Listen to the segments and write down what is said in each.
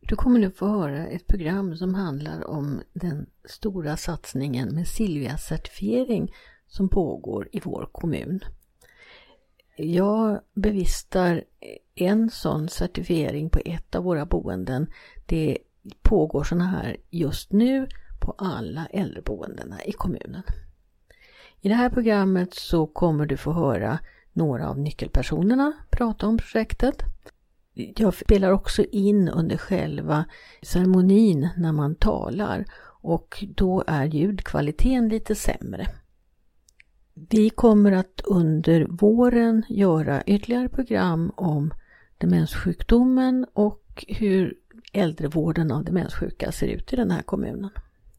Du kommer nu få höra ett program som handlar om den stora satsningen med Silvia-certifiering som pågår i vår kommun. Jag bevistar en sån certifiering på ett av våra boenden. Det pågår såna här just nu på alla äldreboendena i kommunen. I det här programmet så kommer du få höra några av nyckelpersonerna prata om projektet. Jag spelar också in under själva ceremonin när man talar och då är ljudkvaliteten lite sämre. Vi kommer att under våren göra ytterligare program om demenssjukdomen och hur äldrevården av demenssjuka ser ut i den här kommunen.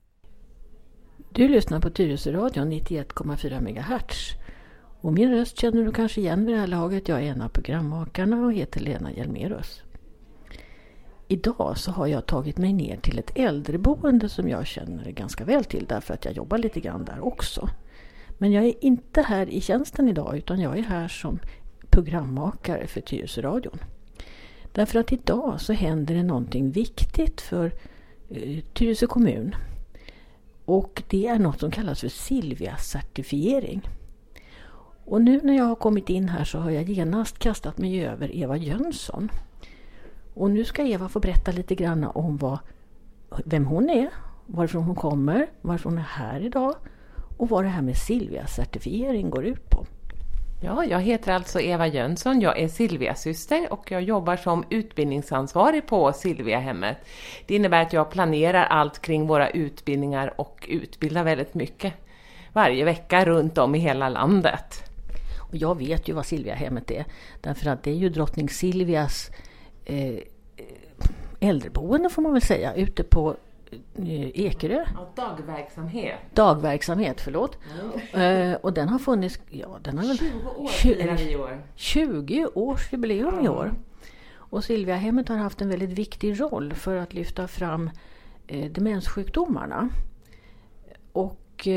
Du lyssnar på Tyresöradion 91,4 MHz. Och min röst känner du kanske igen vid det här laget. Jag är en av programmakarna och heter Lena Hjelmerus. Idag så har jag tagit mig ner till ett äldreboende som jag känner ganska väl till därför att jag jobbar lite grann där också. Men jag är inte här i tjänsten idag utan jag är här som programmakare för Tyresöradion. Därför att idag så händer det någonting viktigt för Tyresö kommun. Och det är något som kallas för Silvia-certifiering. Och nu när jag har kommit in här så har jag genast kastat mig över Eva Jönsson. Och nu ska Eva få berätta lite grann om vem hon är, varifrån hon kommer, varför hon är här idag och vad det här med Silvia-certifiering går ut på. Ja, jag heter alltså Eva Jönsson, jag är Silvia-syster och jag jobbar som utbildningsansvarig på Silvia-hemmet. Det innebär att jag planerar allt kring våra utbildningar och utbildar väldigt mycket varje vecka runt om i hela landet. Och jag vet ju vad Silvia-hemmet är, därför att det är ju drottning Silvias äldreboende får man väl säga, ute på Ekerö. Ja, dagverksamhet, förlåt. Och den har funnits, ja, den har väl 20 års jubileum i år. Och Silvia-hemmet har haft en väldigt viktig roll för att lyfta fram demenssjukdomarna. Och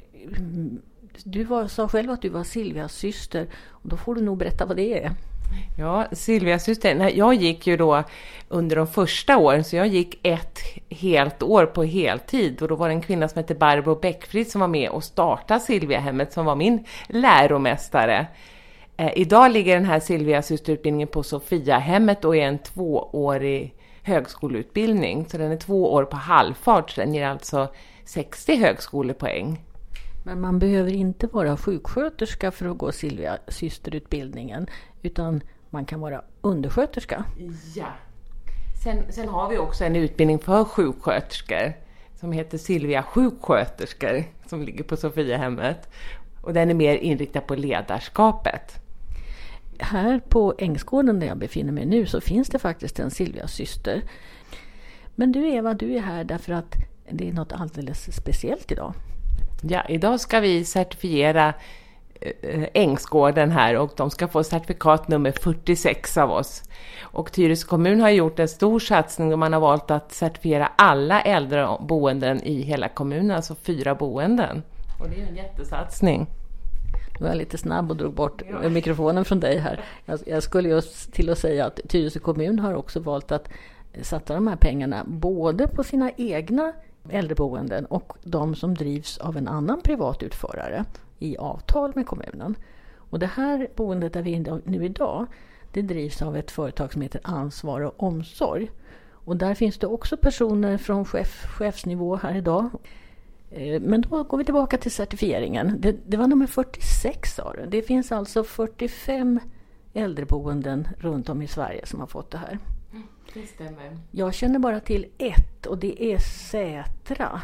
du sa själv att du var Silvias syster och då får du nog berätta vad det är. Ja, Silvias syster. Jag gick ju då under de första åren, så jag gick ett helt år på heltid. Och då var det en kvinna som hette Barbro Bäckfrid som var med och startade Silvia-hemmet som var min läromästare. Idag ligger den här Silvias systerutbildningen på Sofia-hemmet och är en 2-årig högskoleutbildning. Så den är 2 år på halvfart, så den ger alltså 60 högskolepoäng. Men man behöver inte vara sjuksköterska för att gå Silvia-systerutbildningen, utan man kan vara undersköterska. Ja. Sen har vi också en utbildning för sjuksköterskor som heter Silvia-sjuksköterskor som ligger på Sofia-hemmet. Och den är mer inriktad på ledarskapet. Här på Ängsgården där jag befinner mig nu så finns det faktiskt en Silvia-syster. Men du Eva, du är här därför att det är något alldeles speciellt idag. Ja, idag ska vi certifiera Ängsgården här och de ska få certifikat nummer 46 av oss. Och Tyresö kommun har gjort en stor satsning och man har valt att certifiera alla äldreboenden i hela kommunen, alltså 4 boenden. Och det är en jättesatsning. Nu var jag lite snabb och drog bort mikrofonen från dig här. Jag skulle just till att säga att Tyresö kommun har också valt att satsa de här pengarna både på sina egna äldreboenden och de som drivs av en annan privat utförare i avtal med kommunen. Och det här boendet där vi är nu idag, det drivs av ett företag som heter Ansvar och omsorg. Och där finns det också personer från chefsnivå här idag. Men då går vi tillbaka till certifieringen. Det var nummer 46 sa du. Det finns alltså 45 äldreboenden runt om i Sverige som har fått det här. Det stämmer. Jag känner bara till ett och det är Sätra.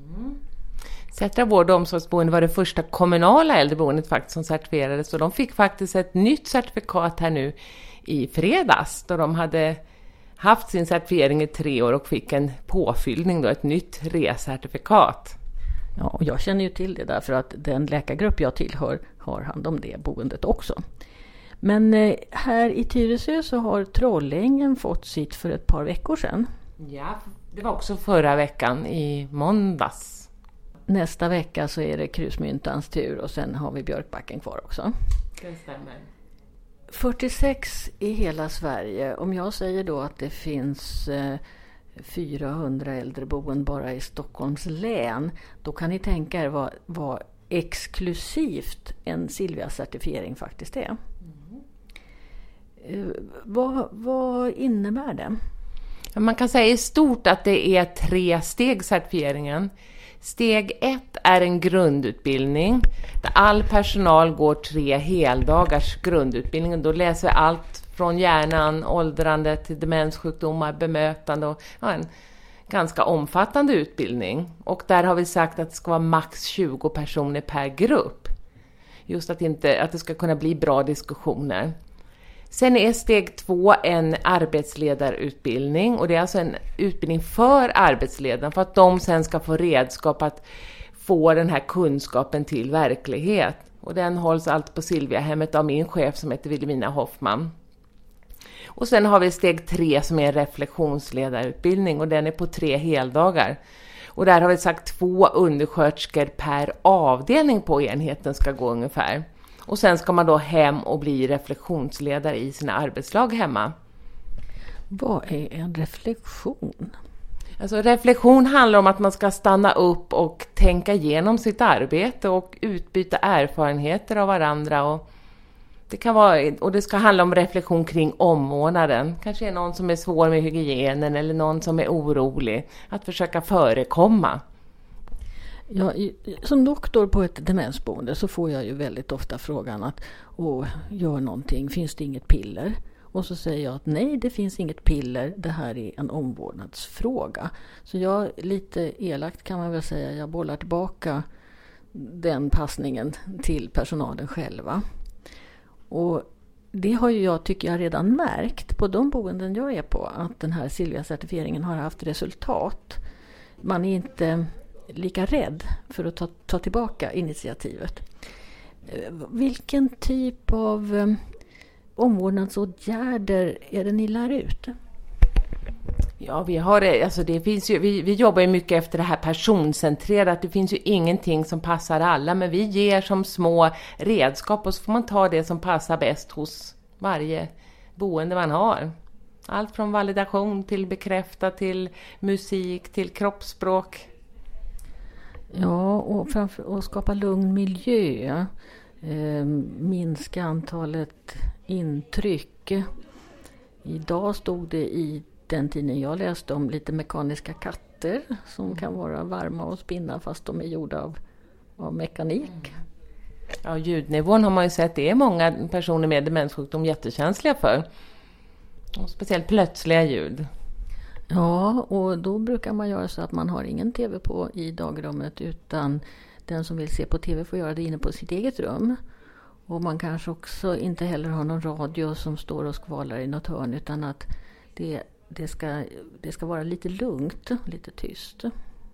Sätra vård- och omsorgsboende var det första kommunala äldreboendet faktiskt som certifierades och de fick faktiskt ett nytt certifikat här nu i fredags då de hade haft sin certifiering i 3 år och fick en påfyllning då, ett nytt recertifikat. Ja, och jag känner ju till det därför att den läkargrupp jag tillhör har hand om det boendet också. Men här i Tyresö så har Trollängen fått sitt för ett par veckor sedan. Ja, det var också förra veckan i måndags. Nästa vecka så är det Krusmyntans tur och sen har vi Björkbacken kvar också. Det stämmer. 46 i hela Sverige. Om jag säger då att det finns 400 äldreboenden bara i Stockholms län. Då kan ni tänka er vad exklusivt en Silvia-certifiering faktiskt är. Vad innebär det? Man kan säga i stort att det är 3 steg certifieringen. Steg 1 är en grundutbildning där all personal går 3 heldagars grundutbildning. Då läser vi allt från hjärnan, åldrande till demenssjukdomar, bemötande och en ganska omfattande utbildning. Och där har vi sagt att det ska vara max 20 personer per grupp. Just att det ska kunna bli bra diskussioner. Sen är steg 2 en arbetsledarutbildning, och det är alltså en utbildning för arbetsledarna för att de sen ska få redskap att få den här kunskapen till verklighet. Och den hålls allt på Silviahemmet av min chef som heter Wilhelmina Hoffman. Och sen har vi steg 3 som är en reflektionsledarutbildning, och den är på 3 heldagar. Och där har vi sagt 2 undersköterskor per avdelning på enheten ska gå ungefär. Och sen ska man då hem och bli reflektionsledare i sina arbetslag hemma. Vad är en reflektion? Alltså reflektion handlar om att man ska stanna upp och tänka igenom sitt arbete och utbyta erfarenheter av varandra. Och det ska handla om reflektion kring omvårdnaden. Kanske är någon som är svår med hygienen eller någon som är orolig. Att försöka förekomma. Ja, som doktor på ett demensboende så får jag ju väldigt ofta frågan att gör någonting, finns det inget piller? Och så säger jag att nej, det finns inget piller, det här är en omvårdnadsfråga. Så jag, lite elakt kan man väl säga, jag bollar tillbaka den passningen till personalen själva. Och det har ju jag, tycker jag, redan märkt på de boenden jag är på, att den här Silvia-certifieringen har haft resultat. Man är inte lika rädd för att ta tillbaka initiativet. Vilken typ av omvårdnadsåtgärder är det ni lär ut? Ja, vi jobbar ju mycket efter det här personcentrerat. Det finns ju ingenting som passar alla, men vi ger som små redskap och så får man ta det som passar bäst hos varje boende man har. Allt från validation till bekräfta till musik till kroppsspråk. Ja, och skapa lugn miljö, minska antalet intryck. Idag stod det i den tidning jag läste om lite mekaniska katter som kan vara varma och spinna fast de är gjorda av mekanik. Ja, ljudnivån har man ju sett, det är många personer med demenssjukdom jättekänsliga för. Och speciellt plötsliga ljud. Ja, och då brukar man göra så att man har ingen tv på i dagrummet, utan den som vill se på tv får göra det inne på sitt eget rum. Och man kanske också inte heller har någon radio som står och skvalar i något hörn, utan att det ska vara lite lugnt, lite tyst.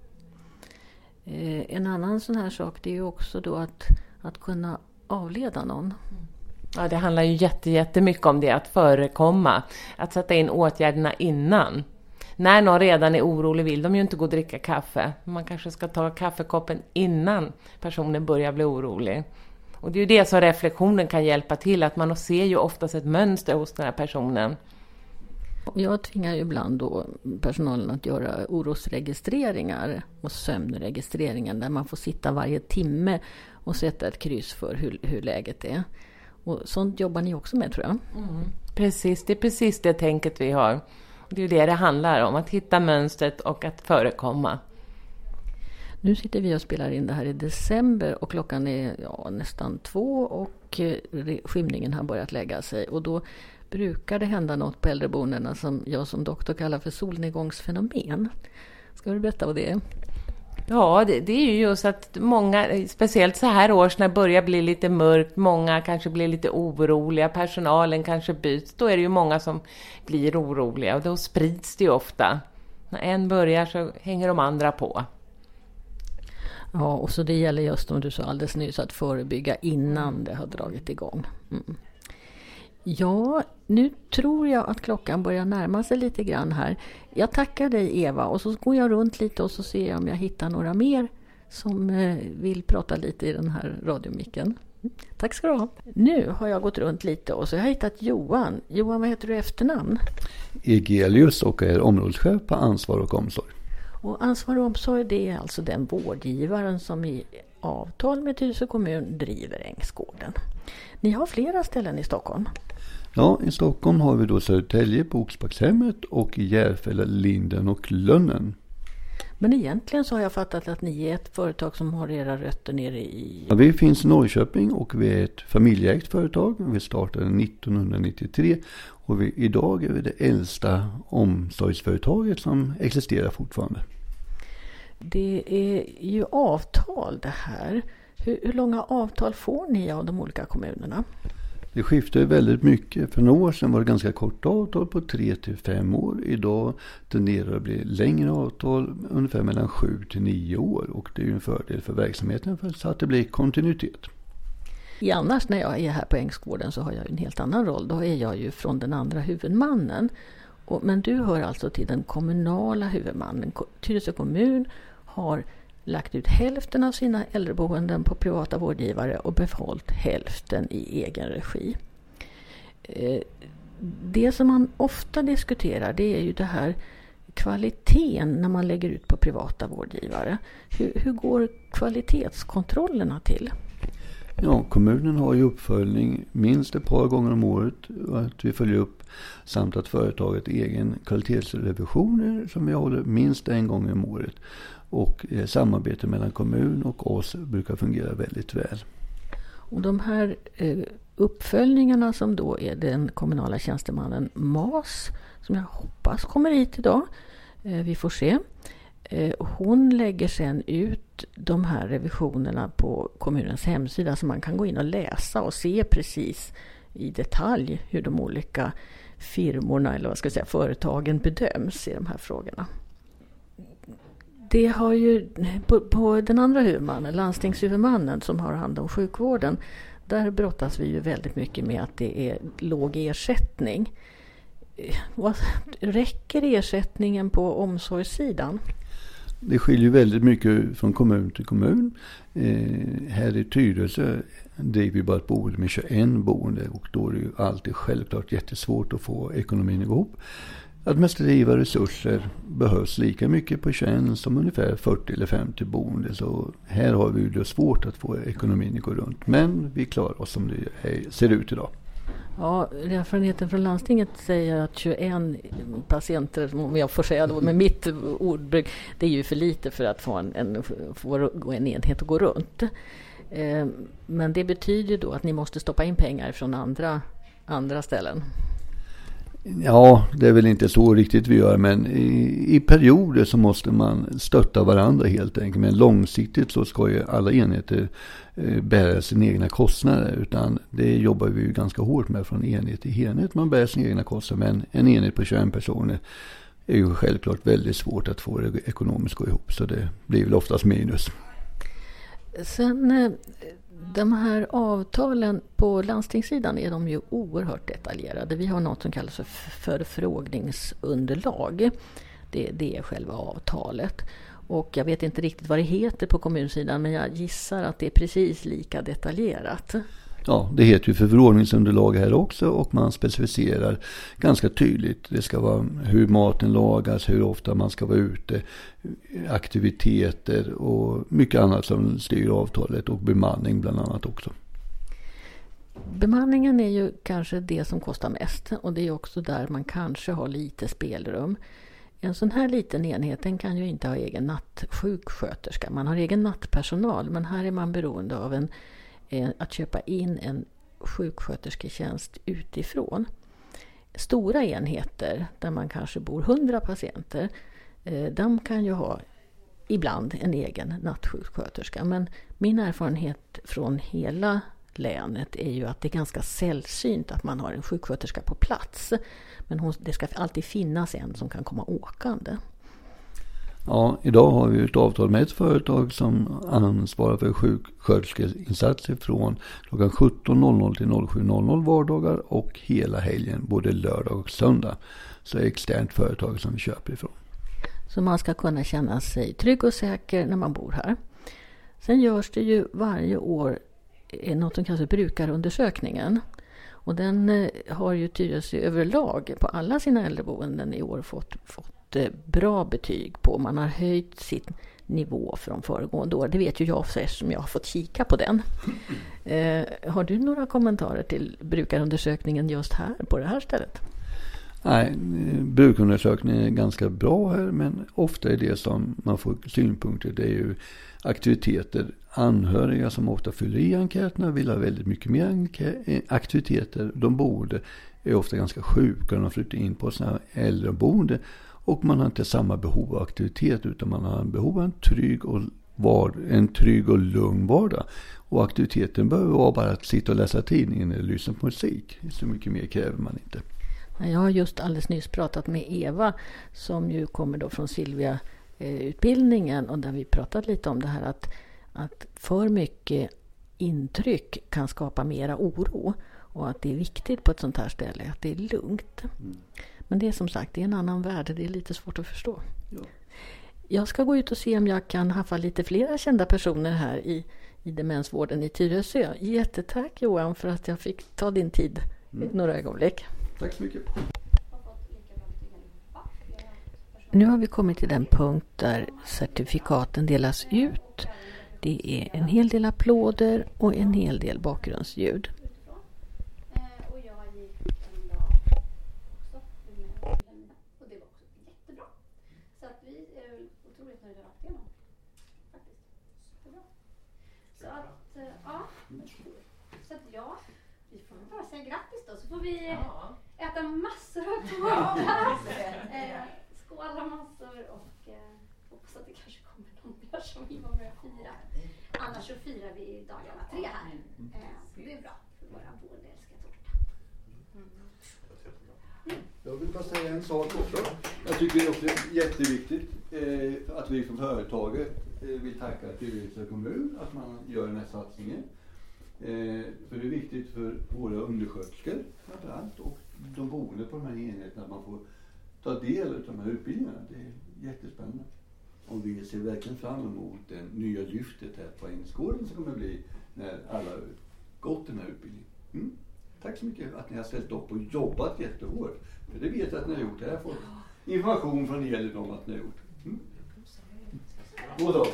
En annan sån här sak, det är ju också då att kunna avleda någon. Ja, det handlar ju jättemycket om det, att förekomma. Att sätta in åtgärderna innan. När någon redan är orolig vill de ju inte gå och dricka kaffe. Man kanske ska ta kaffekoppen innan personen börjar bli orolig. Och det är ju det som reflektionen kan hjälpa till. Att man ser ju oftast ett mönster hos den här personen. Jag tvingar ju ibland då personalen att göra orosregistreringar och sömnregistreringar där man får sitta varje timme och sätta ett kryss för hur läget är. Och sånt jobbar ni också med, tror jag. Precis, det är precis det tänket vi har. Det är ju det handlar om, att hitta mönstret och att förekomma. Nu sitter vi och spelar in det här i december och klockan är nästan 2 och skymningen har börjat lägga sig. Och då brukar det hända något på äldreboendena som jag som doktor kallar för solnedgångsfenomen. Ska du berätta vad det är? Ja, det är ju just att många, speciellt så här års när det börjar bli lite mörkt, många kanske blir lite oroliga, personalen kanske byts, då är det ju många som blir oroliga och då sprids det ju ofta. När en börjar så hänger de andra på. Ja, och så det gäller just som du sa alldeles nyss att förebygga innan det har dragit igång. Ja, nu tror jag att klockan börjar närma sig lite grann här. Jag tackar dig, Eva, och så går jag runt lite och så ser jag om jag hittar några mer som vill prata lite i den här radiomicken. Tack ska du ha. Nu har jag gått runt lite och så har jag hittat Johan. Johan, vad heter du i efternamn? Egelius och är områdeschef på ansvar och omsorg. Och ansvar och omsorg, det är alltså den vårdgivaren som i avtal med Tyresö kommun driver Ängsgården. Ni har flera ställen i Stockholm. Ja, i Stockholm har vi då Södertälje på Oxbackshemmet och i Järfälla, Linden och Lönnen. Men egentligen så har jag fattat att ni är ett företag som har era rötter nere i... Ja, vi finns i Norrköping och vi är ett familjeägt företag. Vi startade 1993 och idag är vi det äldsta omsorgsföretaget som existerar fortfarande. Det är ju avtal det här. Hur långa avtal får ni av de olika kommunerna? Det skiftar väldigt mycket. För några år sedan var det ganska korta avtal på 3 till 5 år. Idag tenderar det att bli längre avtal, ungefär mellan 7 till 9 år. Och det är ju en fördel för verksamheten för så att det blir kontinuitet. Annars när jag är här på Ängsgården så har jag en helt annan roll. Då är jag ju från den andra huvudmannen. Men du hör alltså till den kommunala huvudmannen. Tyresö kommun har lagt ut hälften av sina äldreboenden på privata vårdgivare och behållit hälften i egen regi. Det som man ofta diskuterar, det är ju det här kvaliteten när man lägger ut på privata vårdgivare. Hur går kvalitetskontrollerna till? Ja, kommunen har ju uppföljning minst ett par gånger om året att vi följer upp samt att företaget egen kvalitetsrevisioner som vi håller minst en gång om året. Och samarbete mellan kommun och oss brukar fungera väldigt väl. Och de här uppföljningarna som då är den kommunala tjänstemannen MAS, som jag hoppas kommer hit idag, vi får se. Hon lägger sen ut de här revisionerna på kommunens hemsida så man kan gå in och läsa och se precis i detalj hur de olika firmorna eller vad ska jag säga, företagen bedöms i de här frågorna. Det har ju på den andra huvudmannen, landstingshuvudmannen som har hand om sjukvården, där brottas vi ju väldigt mycket med att det är låg ersättning. Räcker ersättningen på omsorgssidan? Det skiljer väldigt mycket från kommun till kommun. Här i Tyresö driver vi bara ett boende med 21 boende och då är det ju alltid självklart jättesvårt att få ekonomin ihop. Administrativa resurser behövs lika mycket på 21 som ungefär 40 eller 50 boende. Så här har vi det svårt att få ekonomin att gå runt. Men vi klarar oss som det ser ut idag. Ja, erfarenheten från landstinget säger att 21 patienter, om jag får säga då, med mitt ordbruk, det är ju för lite för att få en enhet att gå runt. Men det betyder då att ni måste stoppa in pengar från andra ställen. Ja, det är väl inte så riktigt vi gör, men i perioder så måste man stötta varandra helt enkelt. Men långsiktigt så ska ju alla enheter bära sina egna kostnader, utan det jobbar vi ju ganska hårt med från enhet till enhet. Man bär sina egna kostnader, men en enhet på 21 personer är ju självklart väldigt svårt att få det ekonomiskt gå ihop, så det blir väl oftast minus. Sen de här avtalen på landstingssidan är de ju oerhört detaljerade. Vi har något som kallas för förfrågningsunderlag. Det är själva avtalet. Och jag vet inte riktigt vad det heter på kommunsidan, men jag gissar att det är precis lika detaljerat. Ja, det heter ju förfrågningsunderlag här också och man specificerar ganska tydligt. Det ska vara hur maten lagas, hur ofta man ska vara ute, aktiviteter och mycket annat som styr avtalet och bemanning bland annat också. Bemanningen är ju kanske det som kostar mest och det är också där man kanske har lite spelrum. En sån här liten enhet, den kan ju inte ha egen nattsjuksköterska. Man har egen nattpersonal, men här är man beroende av att köpa in en sjukskötersketjänst utifrån. Stora enheter där man kanske bor 100 patienter, de kan ju ha ibland en egen nattsjuksköterska. Men min erfarenhet från hela länet är ju att det är ganska sällsynt att man har en sjuksköterska på plats. Men det ska alltid finnas en som kan komma åkande. Ja, idag har vi ett avtal med ett företag som ansvarar för sjuksköterskeinsatser från klockan 17.00 till 07.00 vardagar och hela helgen, både lördag och söndag. Så är det ett externt företag som vi köper ifrån. Så man ska kunna känna sig trygg och säker när man bor här. Sen görs det ju varje år är något som kallas brukarundersökningen. Och den har ju Tyresö överlag på alla sina äldreboenden i år fått bra betyg på. Man har höjt sin nivå från föregående år. Det vet ju jag eftersom jag har fått kika på den. Har du några kommentarer till brukarundersökningen just här på det här stället? Nej, brukarundersökningen är ganska bra här, men ofta är det som man får synpunkter, det är ju aktiviteter. Anhöriga som ofta fyller i enkäterna vill ha väldigt mycket mer aktiviteter. De boende är ofta ganska sjuka när de flyttar in på sina äldreboende, och man har inte samma behov av aktivitet, utan man har behov av en trygg och lugn vardag. Och aktiviteten behöver vara bara att sitta och läsa tidningen eller lyssna på musik. Så mycket mer kräver man inte. Jag har just alldeles nyss pratat med Eva som ju kommer då från Silvia-utbildningen, och där vi pratat lite om det här att för mycket intryck kan skapa mera oro, och att det är viktigt på ett sånt här ställe att det är lugnt. Men det är som sagt, det är en annan värld, det är lite svårt att förstå. Ja. Jag ska gå ut och se om jag kan haffa lite flera kända personer här i demensvården i Tyresö. Jättetack Johan för att jag fick ta din tid några ögonblick. Tack så mycket. Nu har vi kommit till den punkt där certifikaten delas ut. Det är en hel del applåder och en hel del bakgrundsljud. Och jag gick en dag också och det var också jättebra. Så att vi är otroligt nöjda rakt igenom. Faktiskt. Superbra. Så att, ja, vi får bara säga grattis då, så får vi äta massor av tårta. Skåla massor och hoppas att det kanske kommer någon mer som vill vara med och fira. Annars så firar vi dagarna 3 här. Det är bra, för våra boende älskar tårta. Jag vill bara säga en sak också. Jag tycker det är också jätteviktigt att vi från företaget vill tacka Tyresö kommun att man gör den här satsningen. För det är viktigt för våra undersköterskor framförallt och de boende på de här enheterna att man får ta del av de här utbildningarna. Det är jättespännande. Och vi ser verkligen fram emot det nya lyftet här på Ängsgården som kommer bli när alla gått den här utbildningen. Tack så mycket att ni har ställt upp och jobbat jättehårt. För det vet jag att ni har gjort. Jag har fått information från er om att ni har gjort. God dag.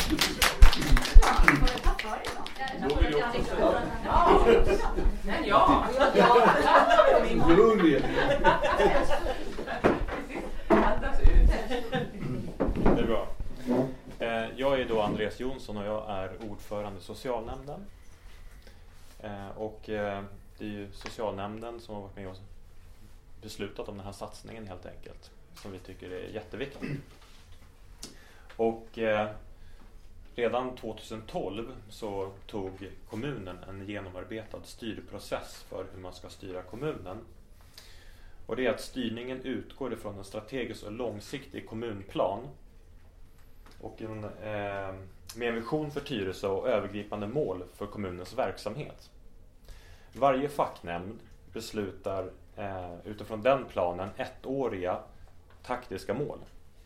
Det är bra. Jag är då Andreas Jonsson och jag är ordförande i socialnämnden. Och det är ju socialnämnden som har varit med och beslutat om den här satsningen helt enkelt. Som vi tycker är jätteviktig. Och redan 2012 så tog kommunen en genomarbetad styrprocess för hur man ska styra kommunen. Och det är att styrningen utgår ifrån en strategisk och långsiktig kommunplan och med en vision för Tyresö och övergripande mål för kommunens verksamhet. Varje facknämnd beslutar utifrån den planen 1-åriga taktiska mål.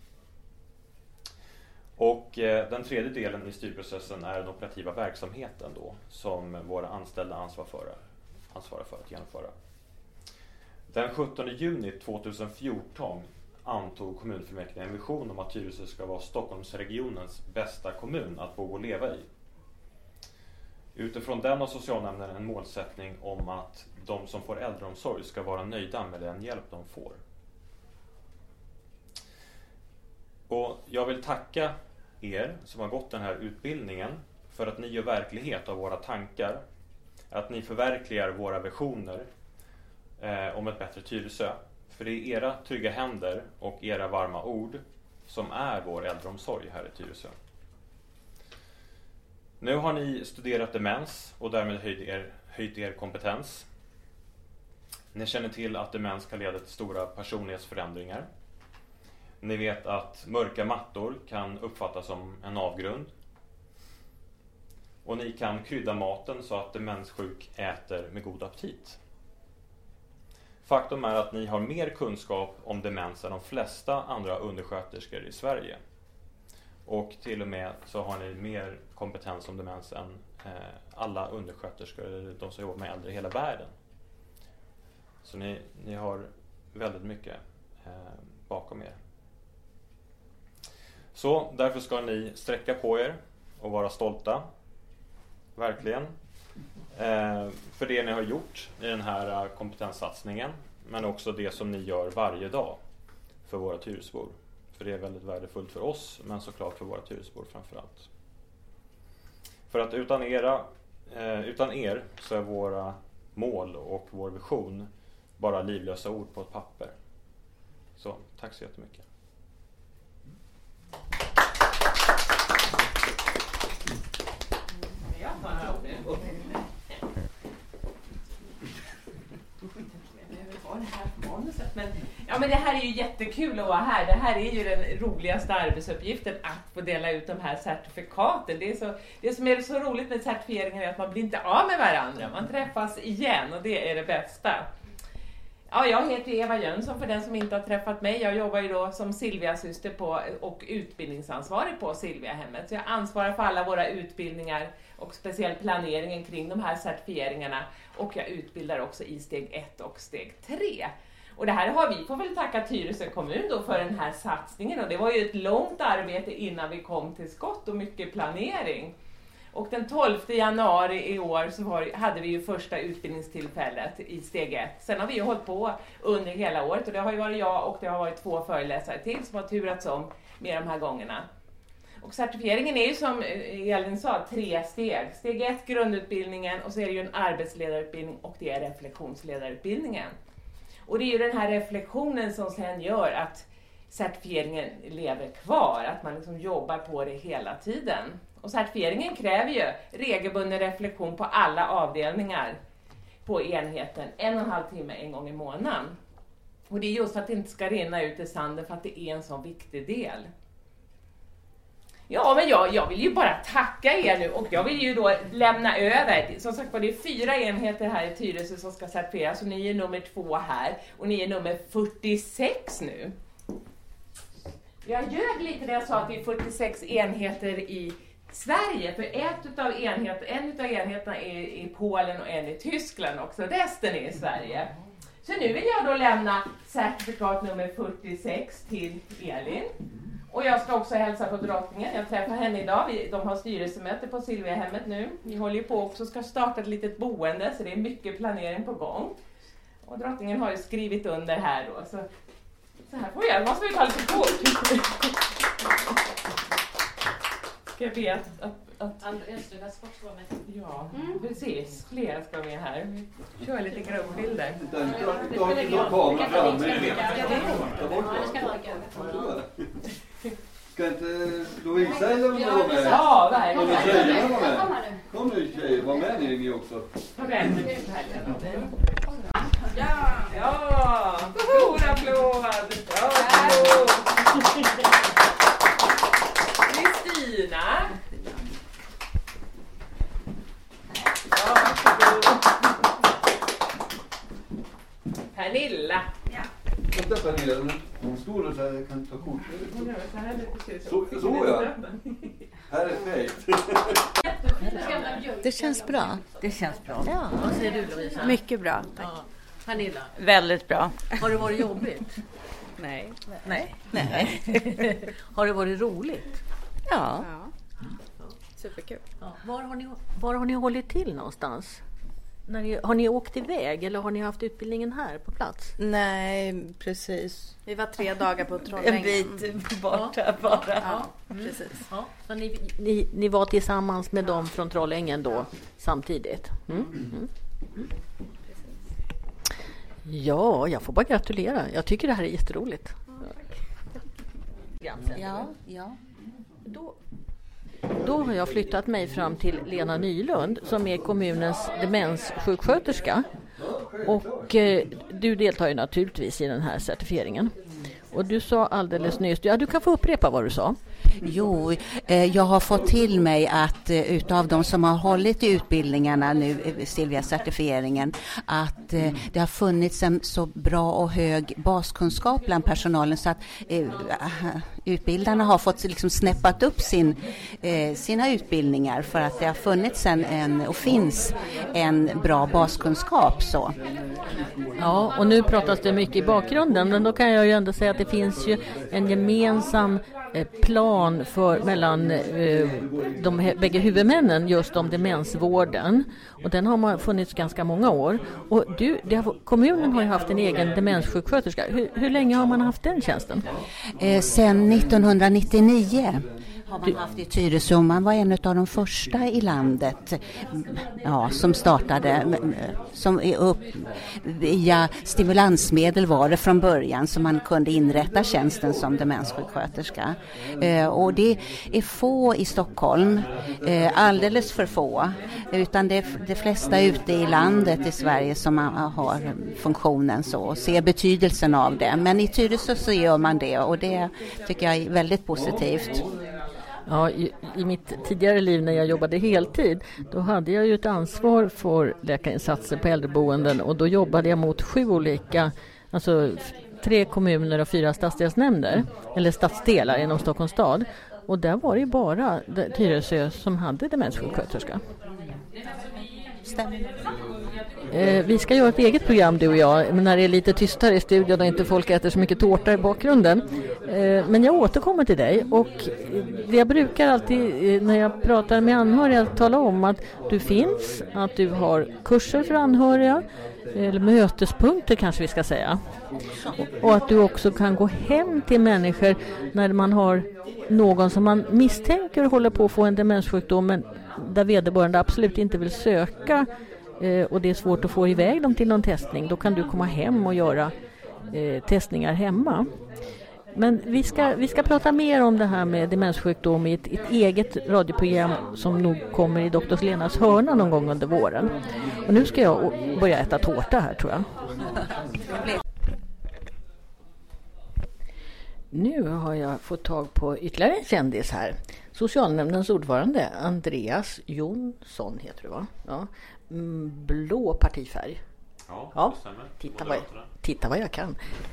Och den tredje delen i styrprocessen är den operativa verksamheten då, som våra anställda ansvarar för att genomföra. Den 17 juni 2014 antog kommunfullmäktige en vision om att Tyresö ska vara Stockholmsregionens bästa kommun att bo och leva i. Utifrån den har socialnämnden en målsättning om att de som får äldreomsorg ska vara nöjda med den hjälp de får. Och jag vill tacka er som har gått den här utbildningen för att ni gör verklighet av våra tankar. Att ni förverkligar våra visioner om ett bättre Tyresö. För det är era trygga händer och era varma ord som är vår äldreomsorg här i Tyresö. Nu har ni studerat demens och därmed höjt er kompetens. Ni känner till att demens kan leda till stora personlighetsförändringar. Ni vet att mörka mattor kan uppfattas som en avgrund. Och ni kan krydda maten så att demenssjuk äter med god aptit. Faktum är att ni har mer kunskap om demens än de flesta andra undersköterskor i Sverige. Och till och med så har ni mer kompetens om demens än alla undersköterskor eller de som jobbar med äldre i hela världen. Så ni har väldigt mycket bakom er. Så därför ska ni sträcka på er och vara stolta. Verkligen. För det ni har gjort i den här kompetenssatsningen. Men också det som ni gör varje dag för våra Tyresöbor. För det är väldigt värdefullt för oss, men såklart för våra Tyresöbor framförallt. För att utan er så är våra mål och vår vision bara livlösa ord på ett papper. Så tack så jättemycket. Men det här är ju jättekul att vara här. Det här är ju den roligaste arbetsuppgiften, att få dela ut de här certifikaten. Det som är så roligt med certifieringen är att man blir inte av med varandra. Man träffas igen och det är det bästa. Ja, jag heter Eva Jönsson för den som inte har träffat mig. Jag jobbar ju då som Silvia-syster och utbildningsansvarig på Silviahemmet. Så jag ansvarar för alla våra utbildningar och speciellt planeringen kring de här certifieringarna. Och jag utbildar också i steg 1 och steg 3. Och det här får väl tacka Tyresö kommun då för den här satsningen. Och det var ju ett långt arbete innan vi kom till skott och mycket planering. Och den 12 januari i år så hade vi ju första utbildningstillfället i steg 1. Sen har vi ju hållit på under hela året och det har ju varit jag och det har varit 2 föreläsare till som har turats om med de här gångerna. Och certifieringen är ju som Elin sa 3 steg. Steg 1 grundutbildningen och så är det ju en arbetsledarutbildning och det är reflektionsledarutbildningen. Och det är ju den här reflektionen som sen gör att certifieringen lever kvar, att man liksom jobbar på det hela tiden. Och certifieringen kräver ju regelbunden reflektion på alla avdelningar på enheten 1,5 timme en gång i månaden. Och det är just för att det inte ska rinna ut i sanden för att det är en sån viktig del. Ja, men jag vill ju bara tacka er nu och jag vill ju då lämna över. Som sagt var, det är 4 enheter här i Tyresö som ska certifieras och ni är nummer 2 här och ni är nummer 46 nu. Jag ljög lite när jag sa att det är 46 enheter i Sverige, för en utav enheterna är i Polen och en i Tyskland också, resten är i Sverige. Så nu vill jag då lämna certifikat nummer 46 till Elin. Och jag ska också hälsa på drottningen. Jag träffar henne idag. De har styrelsemöte på Silviahemmet nu. Vi håller ju på också ska starta ett litet boende så det är mycket planering på gång. Och drottningen har ju skrivit under här då. Så här får jag. Måste vi ta lite kort. Ska jag be att Östergårds sport ska vara med. Ja, precis. Flera ska med här. Kör lite gruppbilder. Ska inte Lovisa eller vara med? Ja, verkligen. Kom nu tjejer, var med ni också. Ja, stor applåd. Kristina. Ja, varsågod. Pernilla. Vänta Pernilla, hon står och så här, jag kan ta kort. Så ja. Här är fejt. Det känns bra. Det känns bra. Ja. Vad säger du Lovisa? Mycket bra. Ja. Pernilla? Väldigt bra. Har det varit jobbigt? Nej. Har det varit roligt? Ja. Superkul. Ja. Var har ni hållit till någonstans? Har ni åkt iväg eller har ni haft utbildningen här på plats? Nej, precis. Vi var 3 dagar på Trollhängen. En bit borta bara. Ja, precis. Ja. Så ni var tillsammans med dem från Trollhängen då samtidigt? Ja, jag får bara gratulera. Jag tycker det här är jätteroligt. Ja. Då har jag flyttat mig fram till Lena Nylund som är kommunens demenssjuksköterska. Och du deltar ju naturligtvis i den här certifieringen. Och du sa alldeles nyss, du kan få upprepa vad du sa. Jo, jag har fått till mig att utav de som har hållit i utbildningarna nu, Silvia-certifieringen, att det har funnits en så bra och hög baskunskap bland personalen så att utbildarna har fått liksom snäppat upp sina utbildningar för att det har funnits och finns en bra baskunskap. Så. Ja, och nu pratas det mycket i bakgrunden, men då kan jag ju ändå säga att det finns ju en gemensam plan mellan de bägge huvudmännen just om demensvården, och den har funnits ganska många år. Och kommunen har ju haft en egen demenssjuksköterska. Hur länge har man haft den tjänsten? Sedan 1999 har man haft i Tyresö. Man var en av de första i landet som startade via stimulansmedel var det från början, så man kunde inrätta tjänsten som demenssjuksköterska. Och det är få i Stockholm, alldeles för få, utan det flesta ute i landet i Sverige som har funktionen så och ser betydelsen av det. Men i Tyresö så gör man det, och det tycker jag är väldigt positivt. Ja, i mitt tidigare liv när jag jobbade heltid, då hade jag ju ett ansvar för läkarinsatser på äldreboenden, och då jobbade jag mot 7 olika, alltså 3 kommuner och 4 stadsdelsnämnder, eller stadsdelar inom Stockholms stad. Och där var det ju bara Tyresö som hade demenssjuksköterska. Stämmer. Vi ska göra ett eget program, du och jag, men när det är lite tystare i studion och inte folk äter så mycket tårta i bakgrunden. Men jag återkommer till dig, och jag brukar alltid när jag pratar med anhöriga tala om att du finns, att du har kurser för anhöriga, eller mötespunkter kanske vi ska säga. Och att du också kan gå hem till människor när man har någon som man misstänker håller på att få en demenssjukdom, men där vederbörande absolut inte vill söka, och det är svårt att få iväg dem till någon testning. Då kan du komma hem och göra testningar hemma. Men vi ska prata mer om det här med demenssjukdom i ett eget radioprogram som nog kommer i Dr. Lenas hörna någon gång under våren. Och nu ska jag börja äta tårta här, tror jag. Nu har jag fått tag på ytterligare en kändis här. Socialnämndens ordförande Andreas Jonsson heter du, va? Ja. Blå partifärg. Ja, det stämmer. Titta vad jag kan.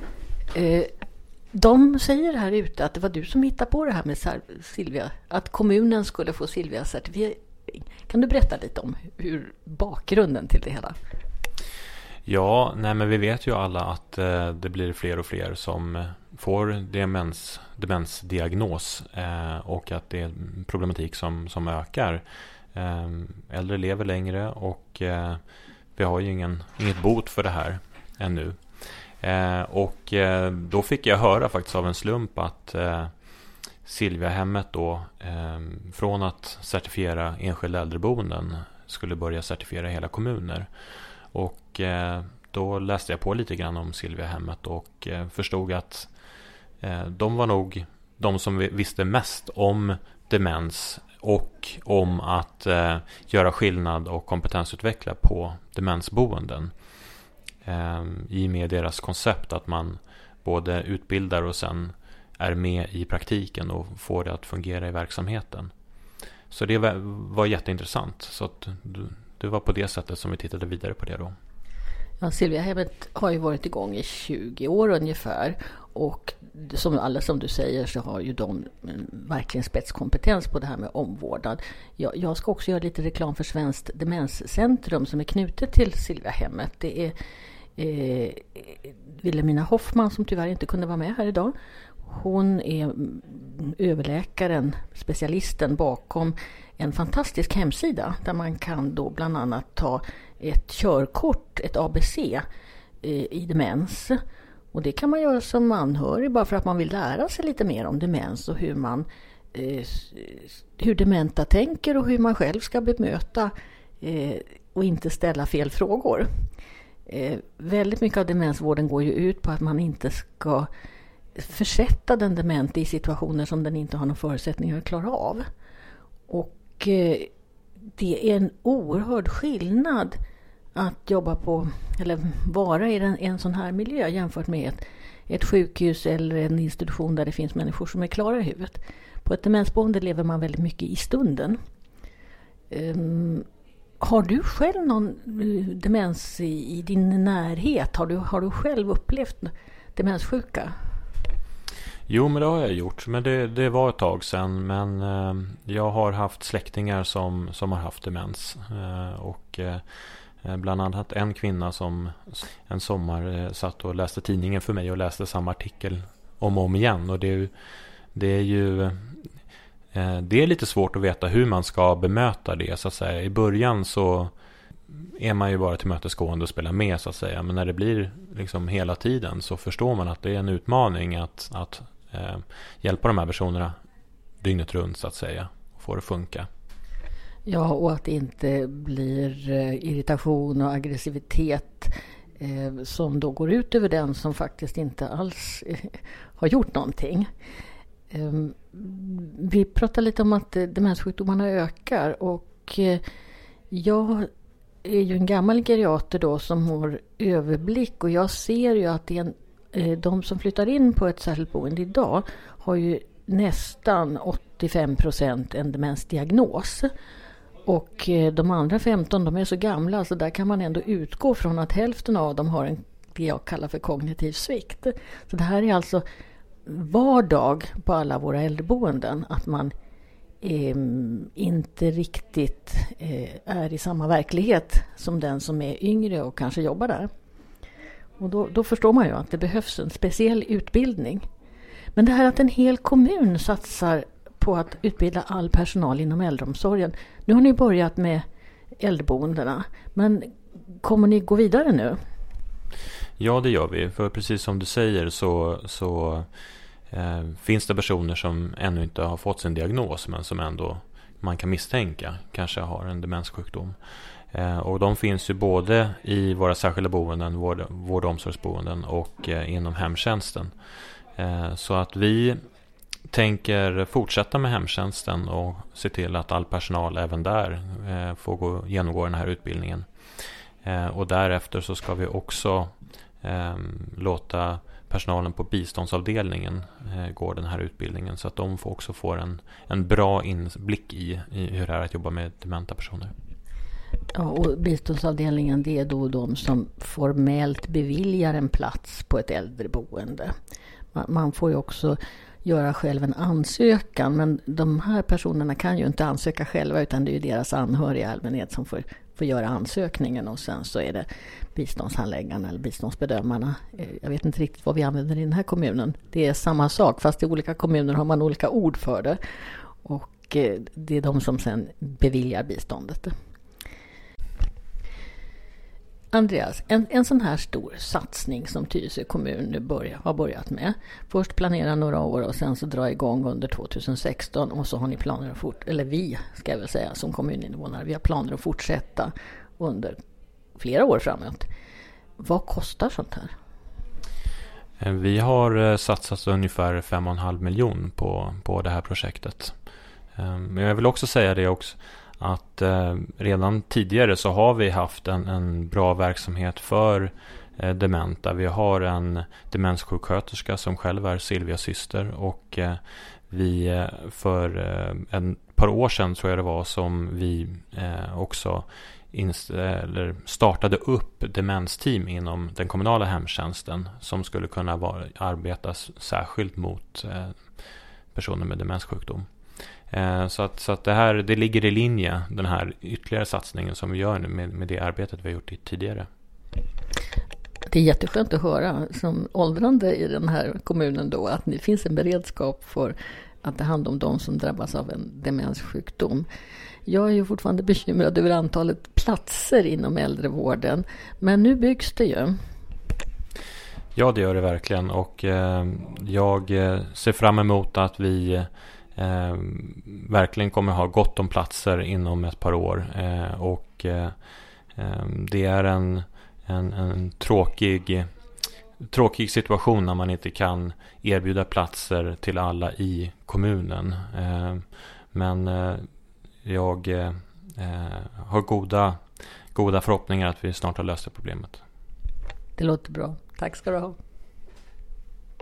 De säger här ute att det var du som hittade på det här med Silvia, att kommunen skulle få Silvia-certifiering. Kan du berätta lite om hur bakgrunden till det hela? Ja, men vi vet ju alla att det blir fler och fler som får demensdiagnos, och att det är en problematik som ökar. Äldre lever längre, och vi har ju inget bot för det här ännu. Och då fick jag höra faktiskt av en slump att Silviahemmet då från att certifiera enskilda äldreboenden skulle börja certifiera hela kommuner. Och då läste jag på lite grann om Silviahemmet och förstod att de var nog de som visste mest om demens och om att göra skillnad och kompetensutveckla på demensboenden. I med deras koncept att man både utbildar och sen är med i praktiken och får det att fungera i verksamheten. Så det var jätteintressant. Så att det var på det sättet som vi tittade vidare på det då. Ja, Silviahemmet har ju varit igång i 20 år ungefär, och som du säger så har ju de verkligen spetskompetens på det här med omvårdnad. Jag ska också göra lite reklam för Svenskt demenscentrum som är knutet till Silviahemmet. Det är Wilhelmina Hoffman som tyvärr inte kunde vara med här idag. Hon är överläkaren, specialisten bakom en fantastisk hemsida där man kan då bland annat ta ett körkort, ett ABC i demens. Och det kan man göra som anhörig bara för att man vill lära sig lite mer om demens och hur dementa tänker och hur man själv ska bemöta och inte ställa fel frågor. Väldigt mycket av demensvården går ju ut på att man inte ska försätta den demente i situationer som den inte har någon förutsättningar att klara av. Och det är en oerhörd skillnad att jobba på eller vara i en sån här miljö jämfört med ett sjukhus eller en institution där det finns människor som är klara i huvudet. På ett demensboende lever man väldigt mycket i stunden. Har du själv någon demens i din närhet? Har du själv upplevt demenssjuka? Jo, men det har jag gjort. Men det var ett tag sedan. Men jag har haft släktingar som har haft demens. Och bland annat en kvinna som en sommar satt och läste tidningen för mig och läste samma artikel om och om igen. Och det är lite svårt att veta hur man ska bemöta det, så att säga. I början så är man ju bara tillmötesgående och spelar med, så att säga. Men när det blir liksom hela tiden så förstår man att det är en utmaning att hjälpa de här personerna dygnet runt, så att säga, och få det att funka. Ja, och att det inte blir irritation och aggressivitet som då går ut över den som faktiskt inte alls har gjort någonting. Vi pratar lite om att demenssjukdomarna ökar, och jag är ju en gammal geriater då som har överblick, och jag ser ju att de som flyttar in på ett särskilt boende idag har ju nästan 85% en demensdiagnos. Och de andra 15, de är så gamla, så där kan man ändå utgå från att hälften av dem har det jag kallar för kognitiv svikt. Så det här är alltså vardag på alla våra äldreboenden, att man inte riktigt är i samma verklighet som den som är yngre och kanske jobbar där. Och då förstår man ju att det behövs en speciell utbildning. Men det här att en hel kommun satsar på att utbilda all personal inom äldreomsorgen. Nu har ni börjat med äldreboendena, men kommer ni gå vidare nu? Ja, det gör vi. För precis som du säger så finns det personer som ännu inte har fått sin diagnos, men som ändå man kan misstänka kanske har en demenssjukdom. Och de finns ju både i våra särskilda boenden, vård- och omsorgsboenden, och inom hemtjänsten. Så att vi tänker fortsätta med hemtjänsten och se till att all personal även där får genomgå den här utbildningen. Och därefter så ska vi också låta personalen på biståndsavdelningen gå den här utbildningen, så att de också får en bra inblick i hur det är att jobba med dementa personer. Ja, och biståndsavdelningen, det är då de som formellt beviljar en plats på ett äldreboende. Man får ju också göra själv en ansökan, men de här personerna kan ju inte ansöka själva, utan det är ju deras anhöriga i allmänhet som får göra ansökningen, och sen så är det biståndshandläggarna eller biståndsbedömarna. Jag vet inte riktigt vad vi använder i den här kommunen. Det är samma sak, fast i olika kommuner har man olika ord för det, och det är de som sen beviljar biståndet. Andreas, en sån här stor satsning som Tyresö kommun nu har börjat med. Först planera några år och sen så dra igång under 2016, och så har ni planer att vi ska jag väl säga som kommuninvånare, vi har planer att fortsätta under flera år framåt. Vad kostar sånt här? Vi har satsat ungefär 5,5 miljoner på det här projektet. Men jag vill också säga det också, att redan tidigare så har vi haft en bra verksamhet för dementa. Vi har en demenssjuksköterska som själv är Silvias syster, och vi för ett par år sedan tror jag det var som vi också startade upp demensteam inom den kommunala hemtjänsten som skulle kunna arbeta särskilt mot personer med demenssjukdom. Så att det ligger i linje, den här ytterligare satsningen som vi gör nu med det arbetet vi har gjort tidigare. Det är jätteskönt att höra som åldrande i den här kommunen då, att det finns en beredskap för att ta hand om de som drabbas av en demenssjukdom. Jag är ju fortfarande bekymrad över antalet platser inom äldrevården, men nu byggs det ju. Ja, det gör det verkligen, och jag ser fram emot att vi verkligen kommer ha gott om platser inom ett par år, och det är en tråkig situation när man inte kan erbjuda platser till alla i kommunen, men jag har goda förhoppningar att vi snart har löst det problemet. Det låter bra. Tack ska du ha.